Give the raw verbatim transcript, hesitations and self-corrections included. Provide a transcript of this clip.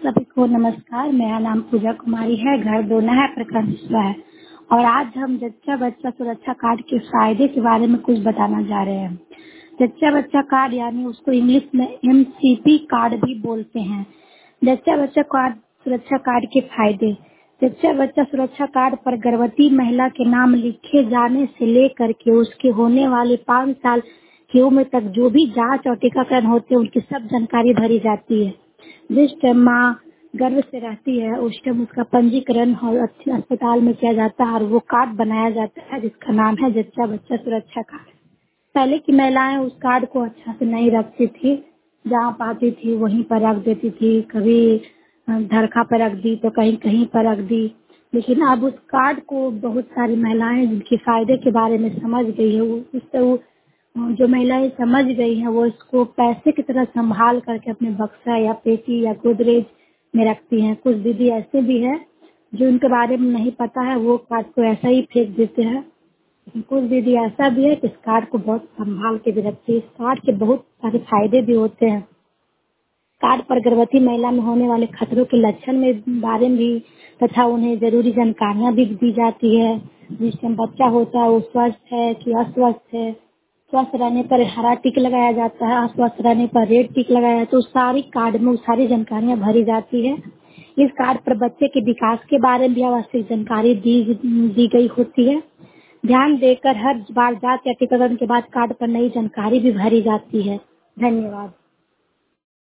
सभी को नमस्कार। मेरा नाम पूजा कुमारी है, घर दोना है, प्रखंड सिसवा है। और आज हम जच्चा बच्चा सुरक्षा कार्ड के फायदे के बारे में कुछ बताना जा रहे हैं। जच्चा बच्चा कार्ड यानी उसको इंग्लिश में एम सी पी कार्ड भी बोलते हैं। जच्चा बच्चा कार्ड सुरक्षा कार्ड के फायदे। जच्चा बच्चा सुरक्षा कार्ड पर गर्भवती महिला के नाम लिखे जाने से लेकर के उसके होने वाले पाँच साल की उम्र तक जो भी जांच और टीकाकरण होते हैं उनकी सब जानकारी भरी जाती है। जिस टाइम माँ गर्भ से रहती है उस टाइम उसका पंजीकरण और अच्छे अस्पताल में किया जाता है और वो कार्ड बनाया जाता है जिसका नाम है जच्चा बच्चा सुरक्षा कार्ड। पहले की महिलाएं उस कार्ड को अच्छा से नहीं रखती थी, जहाँ पाती थी वहीं पर रख देती थी, कभी धरखा पर रख दी तो कहीं कहीं पर रख दी। लेकिन अब उस कार्ड को बहुत सारी महिलाएं जिनके फायदे के बारे में समझ गई है, वो उससे वो जो महिलाएं समझ गई हैं वो इसको पैसे की तरह संभाल करके अपने बक्सा या पेटी या गोदरेज में रखती हैं। कुछ दीदी ऐसे भी है जो उनके बारे में नहीं पता है, वो कार्ड को ऐसा ही फेंक देते हैं। कुछ दीदी ऐसा भी है कि इस कार्ड को बहुत संभाल के भी रखती है। इस कार्ड के बहुत सारे फायदे भी होते हैं। कार्ड पर गर्भवती महिला में होने वाले खतरों के लक्षण में बारे में भी तथा उन्हें जरूरी जानकारियां भी दी जाती है। जिस टाइम बच्चा होता है वो स्वस्थ है कि अस्वस्थ है। स्वस्थ रहने पर हरा टिक लगाया जाता है, अस्वस्थ रहने पर रेड टिक लगाया जाता है। तो सारी कार्ड में सारी जानकारियां भरी जाती है। इस कार्ड पर बच्चे के विकास के बारे में भी आवश्यक जानकारी दी दी गई होती है। ध्यान देकर हर बार जांच या टीकाकरण के बाद कार्ड पर नई जानकारी भी भरी जाती है। धन्यवाद।